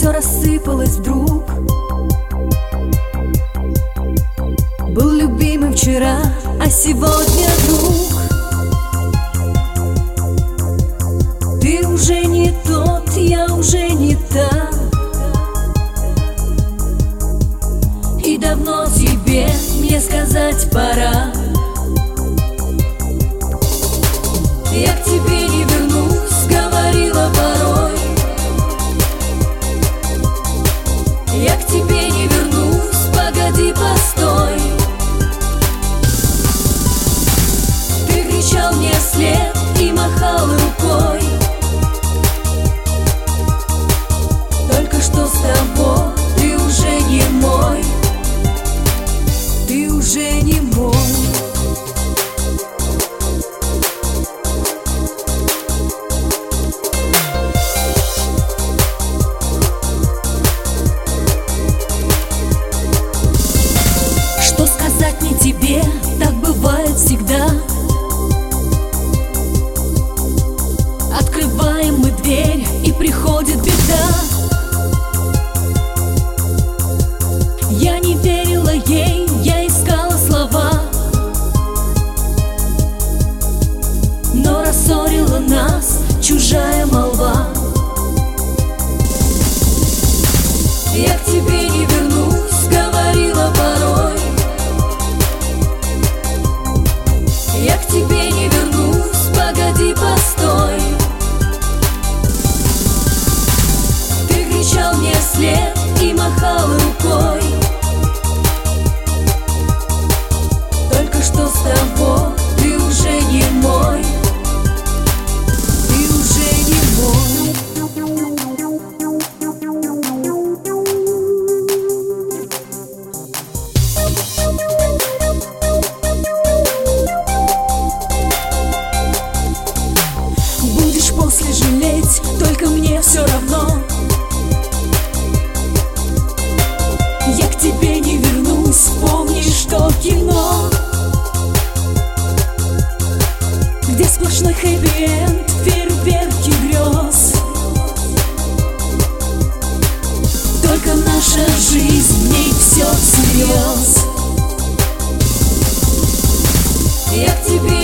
все рассыпалось вдруг. Был любимый вчера, а сегодня друг. Ты уже не тот, я уже не та, и давно тебе мне сказать пора. Я к тебе не вернусь, говорила порой. Я к тебе не вернусь, погоди, постой. Ты кричал мне вслед и махал рукой. Только что с тобой, ты уже не мой. Ты уже не мой. Что сказать мне тебе, так бывает всегда. Открываем мы дверь, и приходит беда. Я не верила ей, я искала слова, но рассорила нас чужая молва. Я к тебе не вернусь, говорила порой. Я к тебе не вернусь, погоди, постой. Ты кричал мне вслед и махал рукой. Только что с тобой, ты уже не мой. Ты уже не мой. Будешь после жалеть, только мне все равно. Я к тебе не вернусь, помни, что кино, где сплошной хэппи-энд, фейерверки грез. Только наша жизнь, в ней все всерьез. Я к тебе